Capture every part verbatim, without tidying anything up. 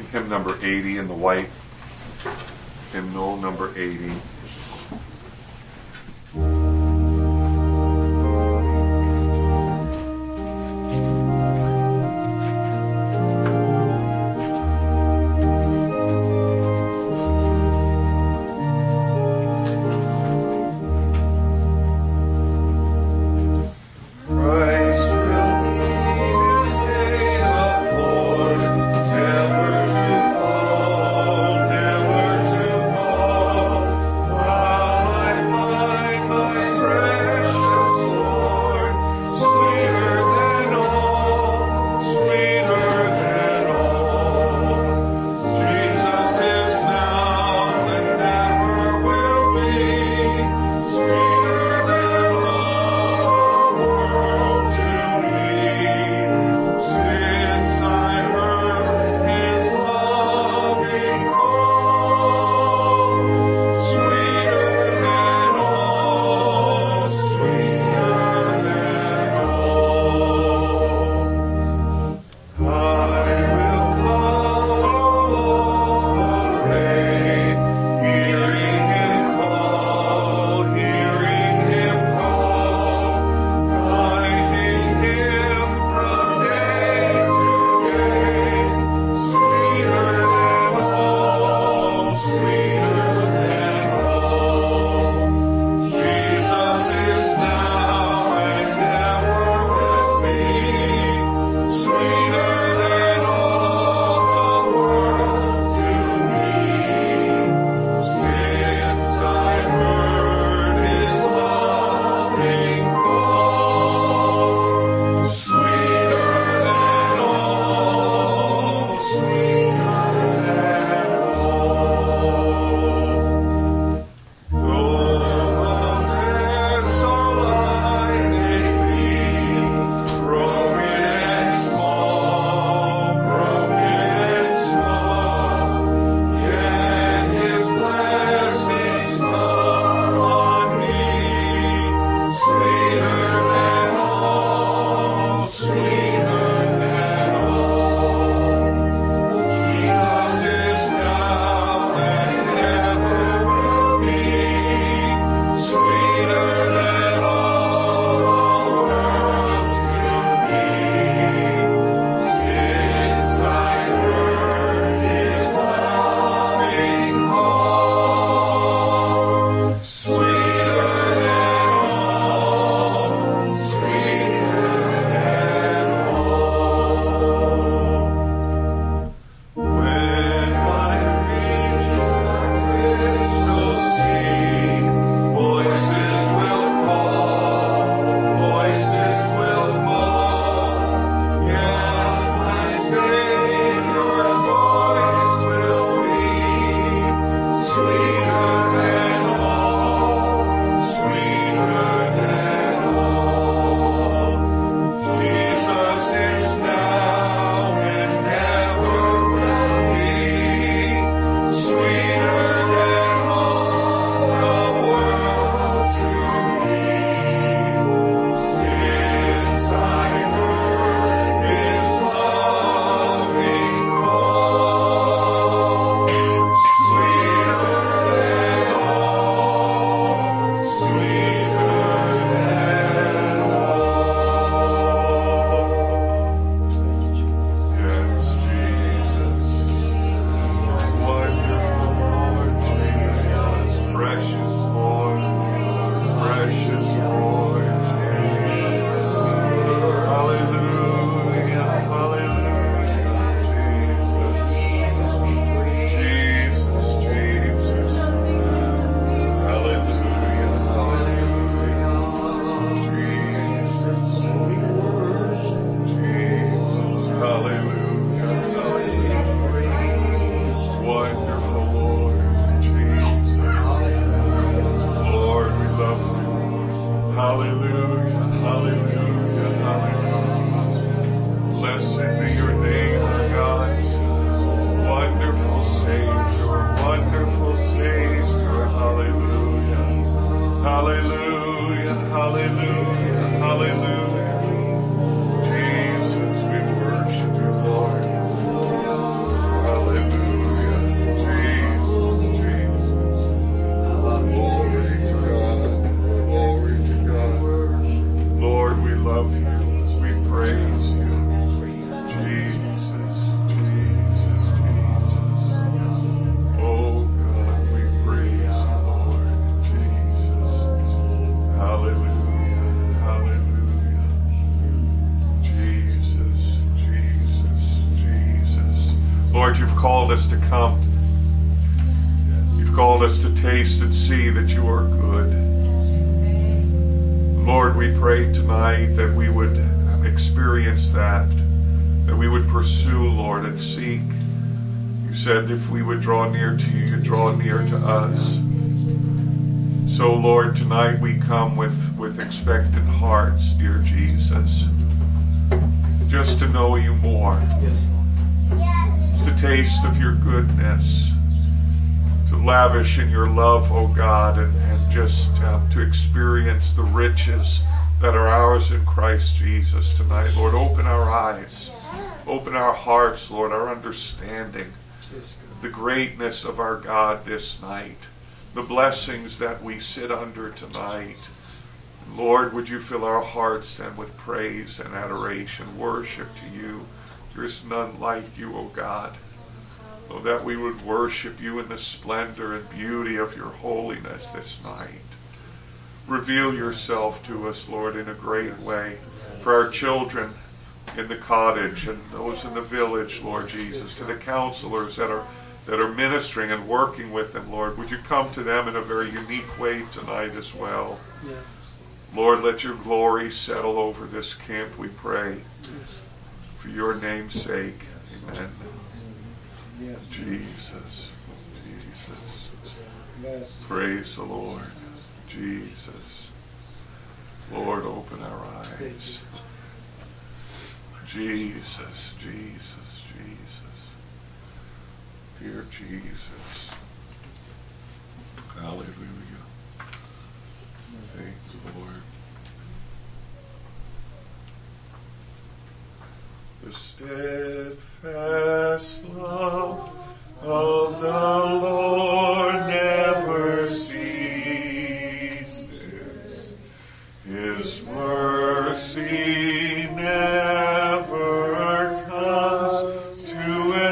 hymn number eighty in the white. Hymnal number eighty. Jesus Lord, you've called us to come. You've called us to taste and see that you are good. Lord, we pray tonight that we would experience that, that we would pursue, Lord, and seek. You said if we would draw near to you, you draw near to us. So, Lord, tonight we come with, with expectant hearts, dear Jesus, just to know you more, to taste of your goodness, to lavish in your love, oh God, and, and just um, to experience the riches that are ours in Christ Jesus tonight. Lord, open our eyes, open our hearts, Lord, our understanding, the greatness of our God this night, the blessings that we sit under tonight. Lord, would you fill our hearts then with praise and adoration, worship to you. There is none like you, O God. Oh, that we would worship you in the splendor and beauty of your holiness this night. Reveal yourself to us, Lord, in a great way. For our children in the cottage and those in the village, Lord Jesus, to the counselors that are that are ministering and working with them, Lord, would you come to them in a very unique way tonight as well. Yeah. Lord, let your glory settle over this camp, we pray. Yes. For your name's sake, amen. Yes. Jesus, Jesus. Yes. Praise the Lord. Jesus. Lord, open our eyes. Jesus, Jesus, Jesus. Dear Jesus. Hallelujah. Thank you, Lord. The steadfast love of the Lord never ceases. His mercy never comes to an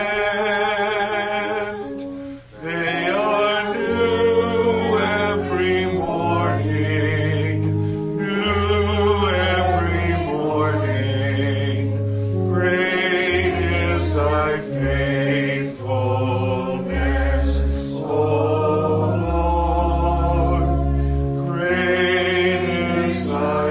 end. They are new every morning, new every morning. Great is thy faithfulness, O Lord. Great is thy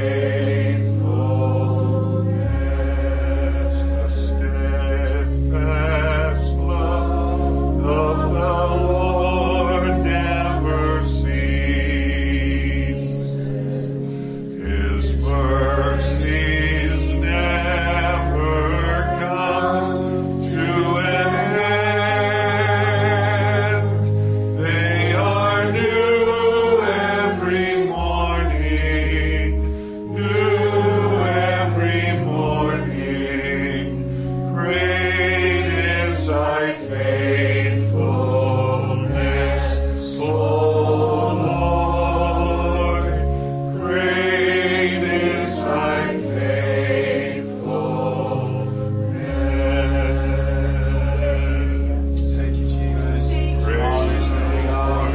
faithfulness. The steadfast love of the Lord never ceases. His mercies never come to an end. They are new every morning, new every morning. Great is thy faithfulness, O Lord. Great is thy faithfulness. Thank you, Jesus. Praise the Lord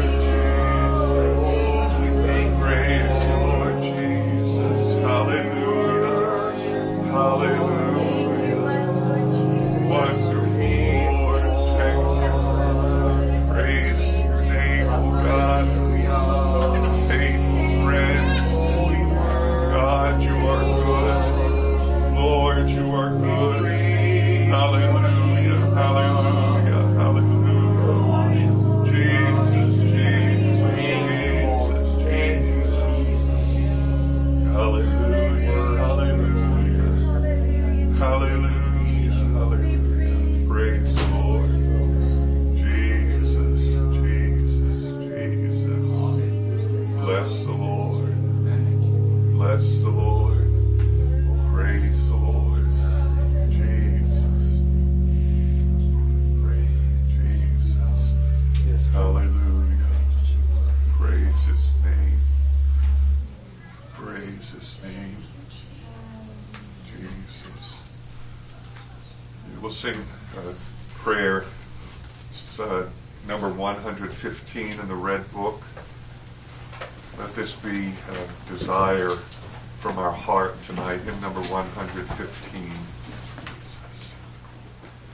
Jesus. Praise the Lord Jesus. Hallelujah. Hallelujah. Wonderful Lord. Thank you. Praise your name, O God. Faithful friend. God, you are good. Lord, you are good. Hallelujah. Hallelujah. Hallelujah. Jesus, Jesus, Jesus, Jesus. Hallelujah. Hallelujah. Hallelujah. Hallelujah. Praise the Lord. Jesus, Jesus, Jesus. Bless the Lord. Bless the Lord. Praise the Lord. Jesus. Praise Jesus. Yes. Hallelujah. Praise his name. Praise his name. Jesus. We'll sing a prayer. It's uh, number one hundred fifteen in the Red Book. Let this be a desire from our heart tonight. Hymn number one hundred fifteen.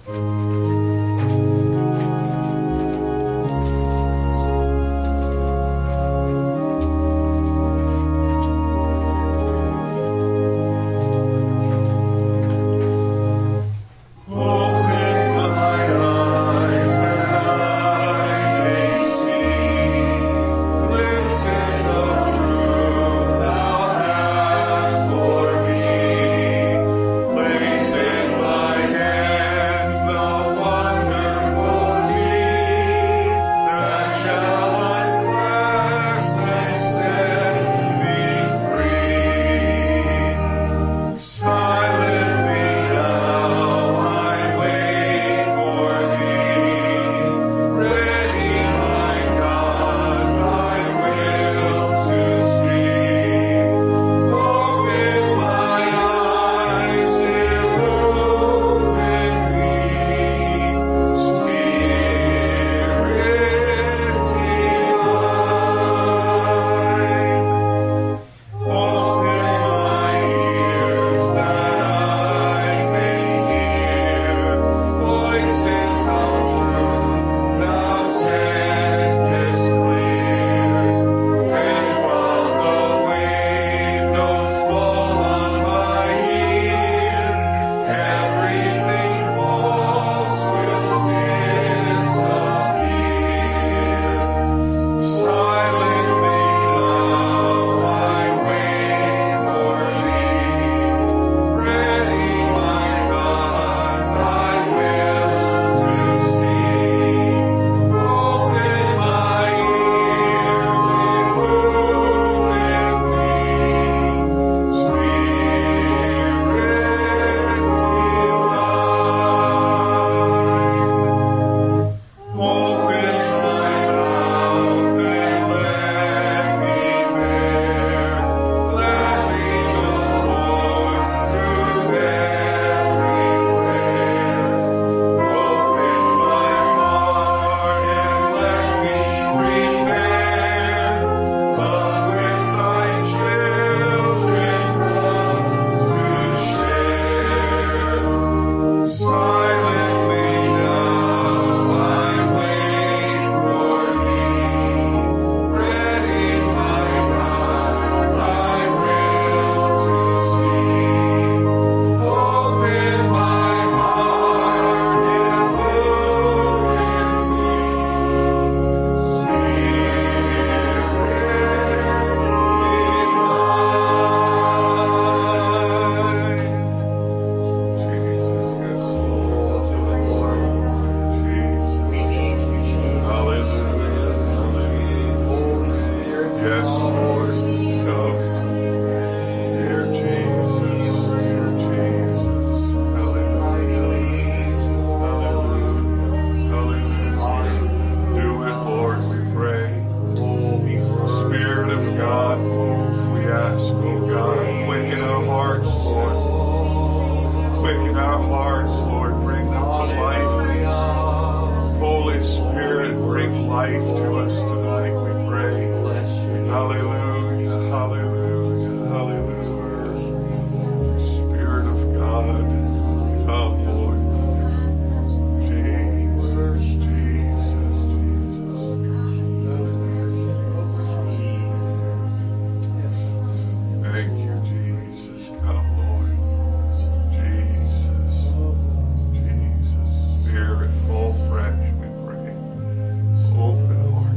Open heart.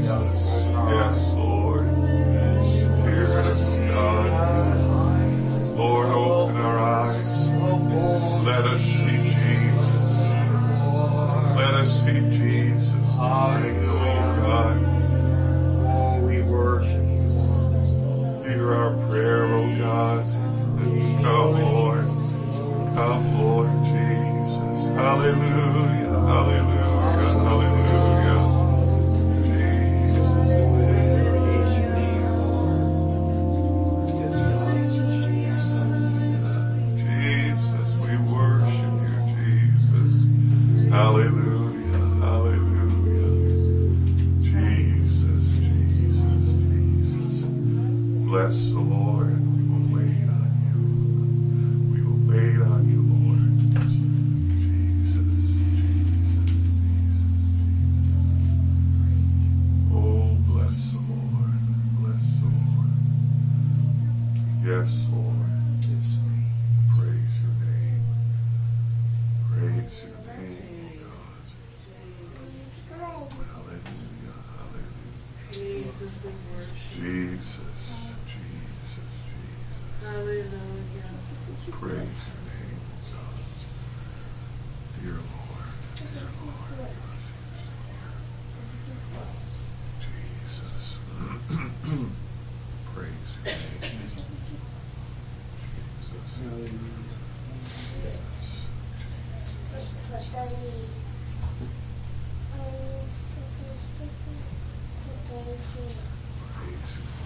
Yes, Lord. Spirit of God. Lord, open our eyes. Let us see Jesus. Let us see Jesus. Hallelujah, God. Oh, we worship you. Hear our prayer, oh God. Come, Lord. Come, Lord Jesus. Hallelujah, hallelujah, hallelujah. Jesus. Jesus, we worship you, Jesus. Hallelujah, hallelujah. Jesus, Jesus, Jesus. Bless the Lord. We will wait on you. We will wait on you, Lord. Jesus, Jesus, Jesus. Oh, bless the Lord. Bless the Lord. Yes, Lord. Praise your name. Praise your name, God. Hallelujah, hallelujah. Jesus, we worship. Jesus, Jesus, Jesus. Hallelujah. Praise your name, God. Dear Lord, dear Lord. Jesus. Praise your name. Jesus. Praise you,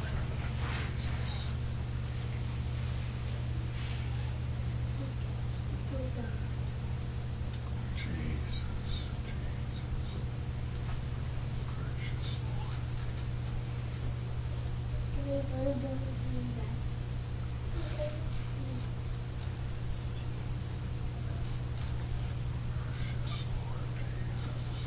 Jesus. Jesus, precious Lord. Precious Lord Jesus.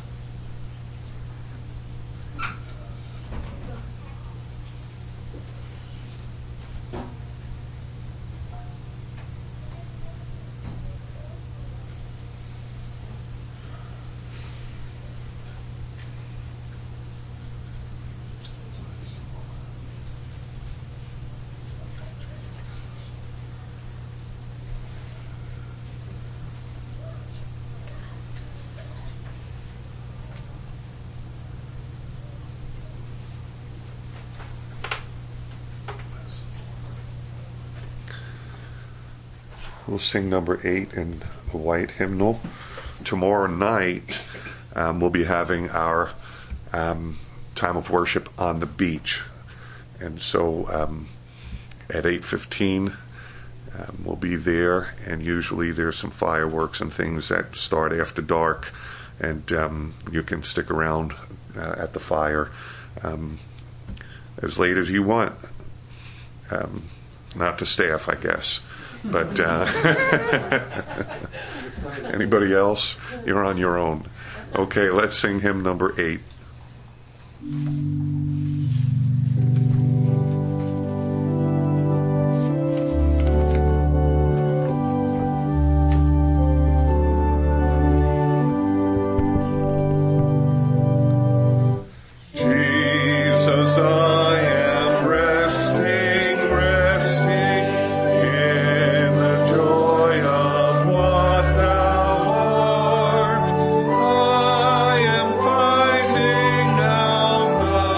We'll sing number eight in the white hymnal. Tomorrow night, um, we'll be having our um, time of worship on the beach. And so um, at eight fifteen, um, we'll be there. And usually there's some fireworks and things that start after dark. And um, you can stick around uh, at the fire um, as late as you want. Um, not to staff, I guess. But uh, anybody else? You're on your own. Okay, let's sing hymn number eight. Jesus, I am resting, resting in the joy of what thou art. I am finding out the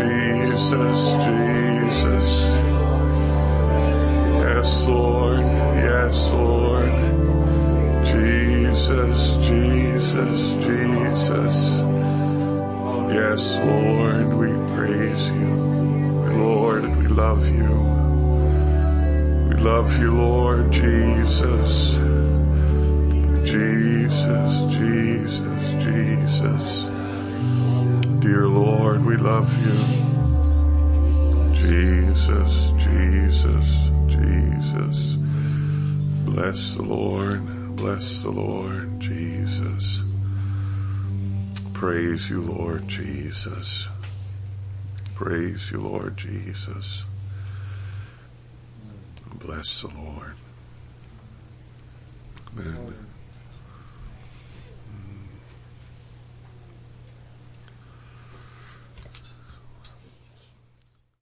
Jesus, Jesus. Yes, Lord. Yes, Lord. Jesus, Jesus, Jesus. Yes, Lord, we praise you. Lord, we love you. We love you, Lord Jesus. Jesus, Jesus, Jesus. Dear Lord, we love you. Jesus, Jesus, Jesus. Bless the Lord. Bless the Lord, Jesus. Praise you, Lord Jesus. Praise you, Lord Jesus. Bless the Lord. Amen.